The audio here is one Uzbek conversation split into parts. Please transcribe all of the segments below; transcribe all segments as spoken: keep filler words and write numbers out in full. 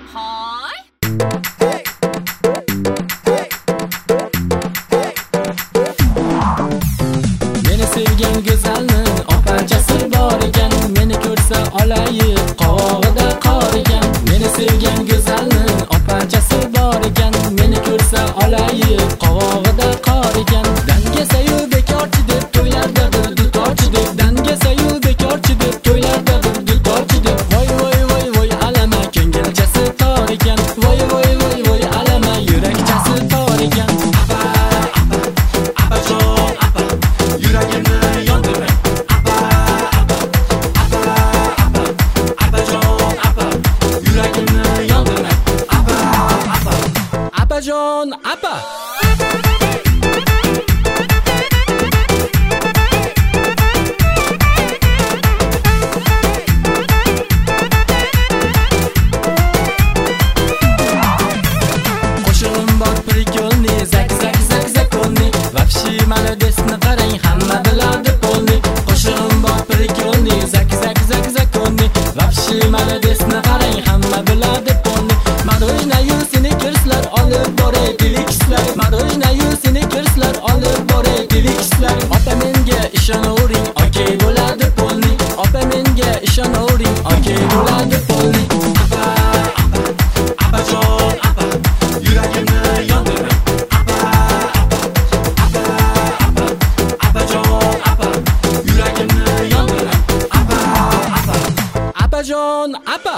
Hoy. Meni sevgan go'zalni opachasi bor ekan, meni ko'rsa olayib qovog'ida qor ekan. Meni sevgan go'zalni opachasi bor ekan, meni ko'rsa olayib qovog'ida qor ekan. Dangasayu bekorchi deb to'ylarda dutorchi deb, dangasayu bekorchi deb to'ylarda dutorchi deb. Voy voy voy voy alama ko'ngilchasi tor ekan, voy voy voy voy alama yurakchasi tor ekan. Apajon, apa. Qo'shig'im bor prikolni, zak zak zak zakolni, vapshi melodiyasini qarang, hamma biladi polni. Qo'shig'im bor prikolni, zak zak zak zakolni, vapshi melodiyasini qarang, hamma biladi polni. Marojnayu seni kirslar olib boray telekislar, marojnayu seni kirslar olib boray telekislar. Opa menga ishonavering, okey bo'ladi polni. Opa menga ishonavering, okey bo'ladi polni. Apa apa apajon apa, yuragimni yondirma. Apa apa apa apajon apa, yuragimni yondirma. Apa apa apajon apa.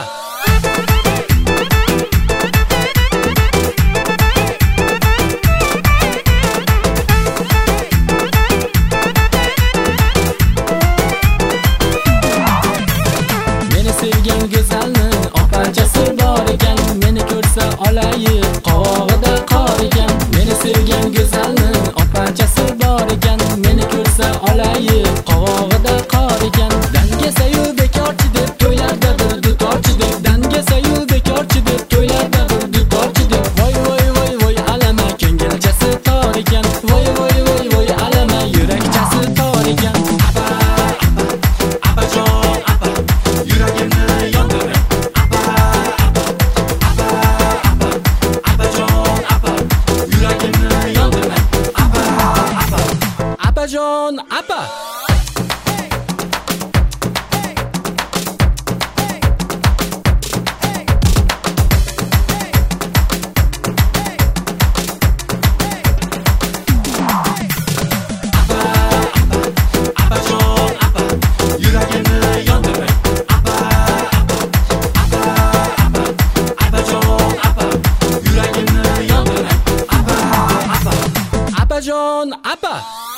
Sevgan go'zalni opachasi bor ekan, meni ko'rsa olayib qovog'ida qor ekan. Meni sevgan go'zalni opachasi bor ekan, meni ko'rsa olayib qovog'ida qor ekan. Dangasayu bekorchi deb to'ylarda dutorchi deb, dangasayu bekorchi deb to'ylarda dutorchi deb. Voy voy voy voy alama ko'ngilchasi tor ekan, voy voy voy voy alama yurakchasi tor ekan. Apa apa apajon apa, yuragimni yondirma. Apa apa apa apa apajon apa, yuragimni yondirma. Apa apa apajon apa. Apajon apa.